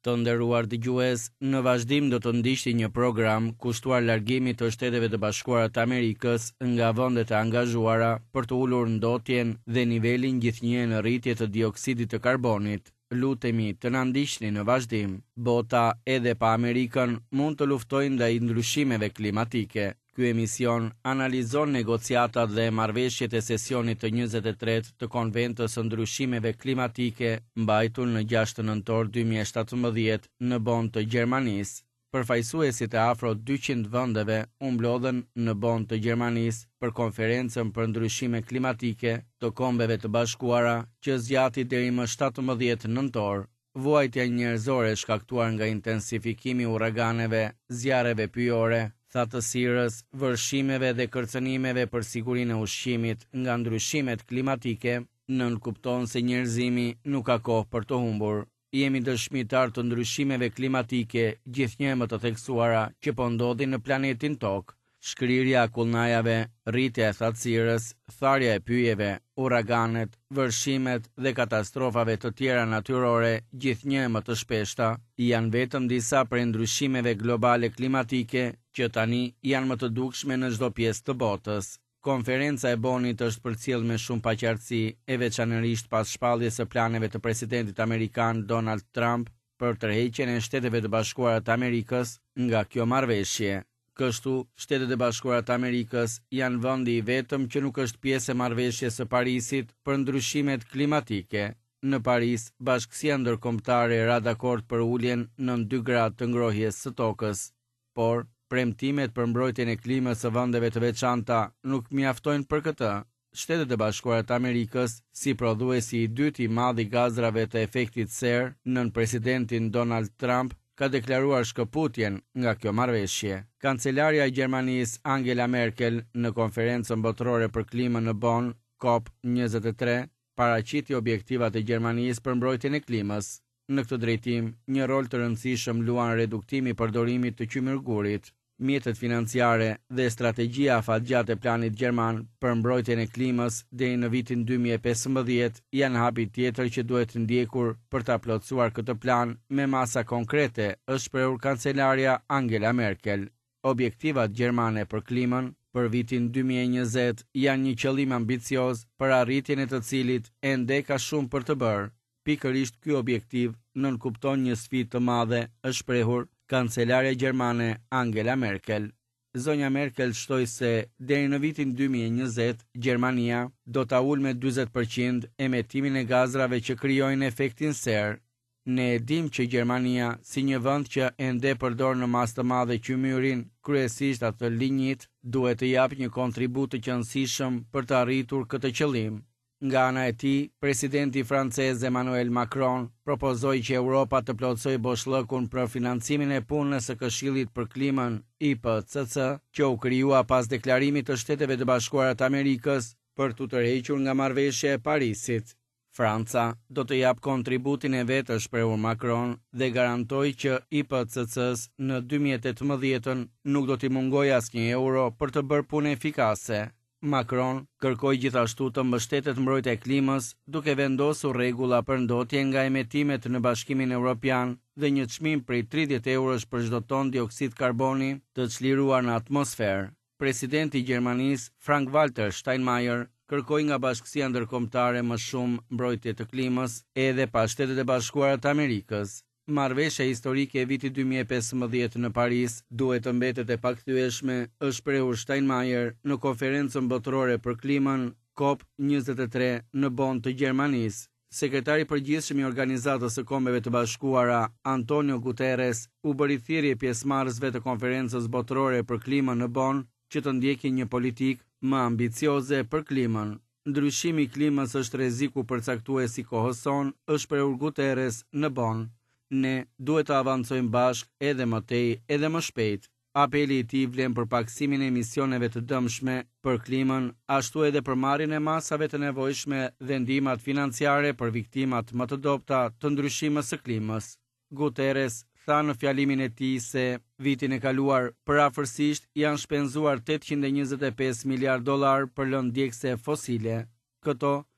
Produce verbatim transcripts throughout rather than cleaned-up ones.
Të nderuar dëgjues, në vazhdim do të ndiqni një program kushtuar largimit të Shteteve të Bashkuara të Amerikës nga vendet e angazhuara për të ulur ndotjen dhe nivelin gjithnjë në rritje të dioksidit të karbonit. Lutemi të na ndiqni në vazhdim. Bota edhe pa Amerikën mund të luftojnë ndaj ndryshimeve klimatike. Ky emision analizon negociatat dhe marrëveshjet e sesionit të njëzet e tretë të Konventës së ndryshimeve klimatike mbajtur në gjashtë nëntor dy mijë e shtatëmbëdhjetë në Bonn të Gjermanisë. Përfaqësuesit e afro dyqind vendeve u mblodhen në Bonn të Gjermanisë për konferencën për ndryshime klimatike të Kombeve të Bashkuara që zgjati deri më shtatëmbëdhjetë nëntor. Vuajtja njerëzore shkaktuar nga intensifikimi i uraganeve, zjarreve pyjore, thatësirës, vërshimeve dhe kërcënimeve për sigurinë e ushqimit nga ndryshimet klimatike, nënkupton se njerëzimi nuk ka kohë për të humbur. Jemi dëshmitar të ndryshimeve klimatike gjithnjë më të theksuara që po ndodhin në planetin Tokë. Shkrirja e kullnajave, rritja e thatësirës, tharja e pyjeve, uraganet, vërshimet dhe katastrofave të tjera natyrore, gjithnjë më të shpeshta, janë vetëm disa prej ndryshimeve globale klimatike që tani janë më të dukshme në çdo pjesë të botës. Konferenca e Bonnit është përcjell me shumë paqartësi, e veçanërisht pas shpalljes së planeve të presidentit amerikan Donald Trump për tërheqjen e Shteteve të Bashkuara të Amerikës nga kjo marrëveshje. Kështu, Shtetet e Bashkuara të Amerikës janë vendi i vetëm që nuk është pjesë e marrëveshjes së Parisit për ndryshimet klimatike. Në Paris, Bashkësia Ndërkombëtare ra dakord për uljen nën dy gradë të ngrohjes së tokës. Por, premtimet për mbrojtjen e klimës së vendeve të veçanta nuk mjaftojnë për këtë. Shtetet e Bashkuara të Amerikës, si prodhuesi i dytë i madh i gazrave të efektit serë nën presidentin Donald Trump, ka deklaruar shkëputjen nga kjo marrëveshje. Kancelarja e Gjermanisë Angela Merkel në konferencën botërore për klimën në Bonn, COP njëzet e tre, paraqiti objektivat e Gjermanisë për mbrojtjen e klimës. Në këtë drejtim, një rol të rëndësishëm luan reduktimi i përdorimit të qymërgurit. Mjetet financiare dhe strategjia afatgjatë e planit gjerman për mbrojtjen e klimës deri në vitin dy mijë e pesëmbëdhjetë janë hapi tjetër që duhet ndjekur për ta plotësuar këtë plan me masa konkrete, është shprehur kancelarja Angela Merkel. Objektivat gjermane për klimën për vitin dy mijë e njëzet janë një qëllim ambicioz për arritjen e të cilit ende ka shumë për të bërë. Pikërisht ky objektiv nënkupton një sfidë të madhe, është shprehur kancelarja gjermane Angela Merkel. Zonja Merkel shtoi se deri në vitin dy mijë e njëzet Gjermania do ta ulë me dyzet përqind emetimin e gazrave që krijojnë efektin serë. Ne e dim që Gjermania, si një vend që ende përdor në masë të madhe qymyrin, kryesisht atë të linjit, duhet të japë një kontribut të qëndësishëm për të arritur këtë qëllim. Nga ana e tij, presidenti francez Emmanuel Macron propozoi që Europa të plotësojë boshllëkun për financimin e punës së Këshillit për Klimën I P C C, që u krijua pas deklarimit të Shteteve të Bashkuara të Amerikës për t'u tërhequr nga marrëveshja e Parisit. Franca do të jap kontributin e vet, është shprehur Macron, dhe garantoi që I P C C-s në dy mijë e tetëmbëdhjetë nuk do t'i mungojë asnjë euro për të bërë punë efikase. Macron kërkoi gjithashtu të mbështetet mbrojtja e klimës, duke vendosur rregulla për ndotje nga emetimet në Bashkimin Evropian dhe një çmim prej tridhjetë eurosh për çdo ton dioksid karboni të çliruar në atmosferë. Presidenti i Gjermanisë, Frank-Walter Steinmeier, kërkoi nga Bashkësia Ndërkombëtare më shumë mbrojtje të klimës edhe pa Shtetet e Bashkuara të Amerikës. Marrëveshja historike e vitit dy mijë e pesëmbëdhjetë në Paris duhet të mbetet e pakthyeshme, është shprehur Steinmeier në konferencën botërore për klimën COP njëzet e tre në Bonn të Gjermanisë. Sekretari i përgjithshëm i Organizatës së Kombeve të Bashkuara, Antonio Guterres, u bëri thirrje pjesëmarrësve të konferencës botërore për klimën në Bonn që të ndjekin një politikë më ambicioze për klimën. Ndryshimi i klimës është rreziku përcaktues i kohës sonë, është shprehur Guterres në Bonn. Ne duhet të avancojmë bashkë edhe më tej, edhe më shpejt. Apeli i tij vlen për paksimin e emisioneve të dëmshme për klimën, ashtu edhe për marrjen e masave të nevojshme dhe ndihmat financiare për viktimat më të dobta të ndryshimit së klimës. Guterres tha në fjalimin e tij se vitin e kaluar përafërsisht janë shpenzuar tetëqind e njëzet e pesë miliardë dollar për lëndë djegëse fosile. Këto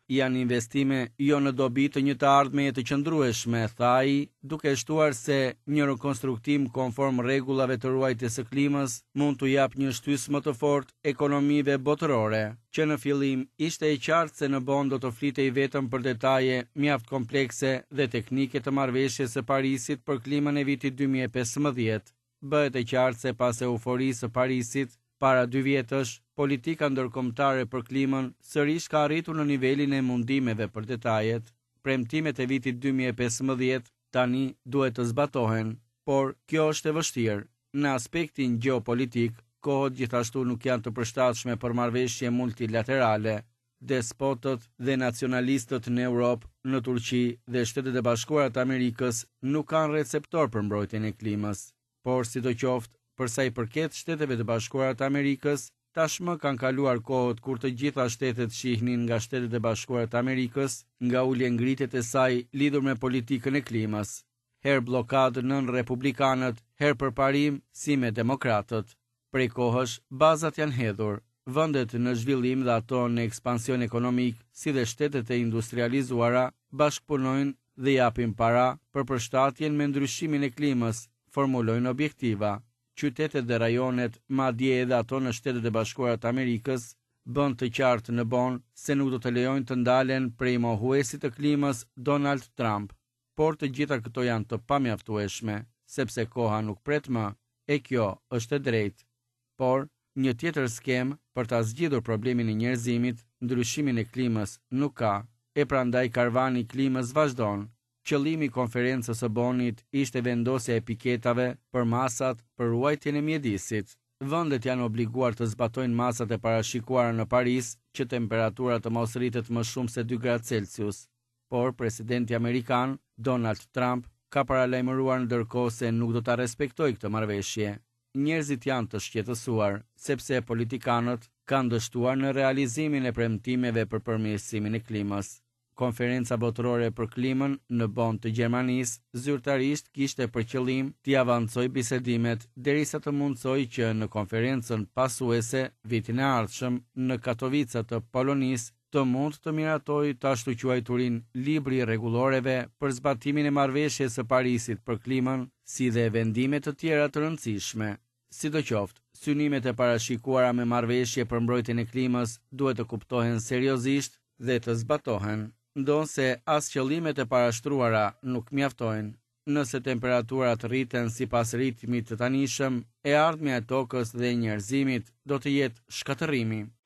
janë investime jo në dobi të një të ardhme të qëndrueshme, tha ai, duke shtuar se një rekonstruktim konform rregullave të ruajtjes së klimës mund të japë një shtysë më të fortë ekonomive botërore, që në fillim ishte e qartë se në Bonn do të flitej vetëm për detaje mjaft komplekse dhe teknike të marrëveshjes së Parisit për klimën e vitit dy mijë e pesëmbëdhjetë. Bëhet e qartë se pas euforisë së Parisit, para dy vjetësh, politika ndërkombëtare për klimën sërish ka arritur në nivelin e mundimeve për detajet. Premtimet e vitit dy mijë e pesëmbëdhjetë tani duhet të zbatohen, por kjo është e vështirë. Në aspektin gjeopolitik, kohët gjithashtu nuk janë të përshtatshme për marrëveshje multilaterale. Despotët dhe nacionalistët në Europë, në Turqi dhe Shtetet e Bashkuara të Amerikës nuk kanë receptor për mbrojtjen e klimës. Por sidoqoftë, për sa i përket Shteteve të Bashkuara të Amerikës, tashmë kanë kaluar kohët kur të gjitha shtetet shihnin nga Shtetet e Bashkuara të Amerikës nga ulje ngritjet e saj lidhur me politikën e klimës. Her blokadë nën republikanët, her përparim si me demokratët. Prej kohësh, bazat janë hedhur. Vendet në zhvillim dhe ato në ekspansion ekonomik, si dhe shtetet e industrializuara, bashkëpunojnë dhe japin para për përshtatjen me ndryshimin e klimës, formulojnë objektiva. Qytetet dhe rajonet, madje edhe ato në Shtetet e Bashkuara të Amerikës, bën të qartë në Bonn se nuk do të lejojnë të ndalen prej mohuesit të klimës Donald Trump. Por të gjitha këto janë të pamjaftueshme, sepse koha nuk pret më, e kjo është e drejtë. Por, një tjetër skem për ta zgjidhur problemin e njerëzimit, ndryshimin e klimës, nuk ka, e prandaj karvani i klimës vazhdon. Qëllimi i konferencës së Bonnit ishte vendosja e piketave për masat për ruajtjen e mjedisit. Vendet janë obliguar të zbatojnë masat e parashikuara në Paris që temperatura të mos rritet më shumë se dy gradë Celsius. Por presidenti amerikan, Donald Trump, ka paralajmëruar ndërkohë se nuk do ta respektojë këtë marrëveshje. Njerëzit janë të shqetësuar, sepse politikanët kanë dështuar në realizimin e premtimeve për përmirësimin e klimës. Konferenca botërore për klimën në Bonn të Gjermanisë zyrtarisht kishte për qëllim t'i avancojë bisedimet derisa të mundsojë që në konferencën pasuese vitin e ardhshëm në Katovica të Polonisë të mund të miratojë të ashtu quajturin libri i rregulloreve për zbatimin e marrëveshjes së Parisit për klimën, si dhe vendime të tjera të rëndësishme. Sidoqoftë, synimet e parashikuara me marrëveshje për mbrojtjen e klimës duhet të kuptohen seriozisht dhe të zbatohen. Ndonse as qëllimet e parashtruara nuk mjaftojnë. Nëse temperaturat rriten sipas ritmit të tanishëm, e ardhmja e tokës dhe e njerëzimit do të jetë shkatërrimi.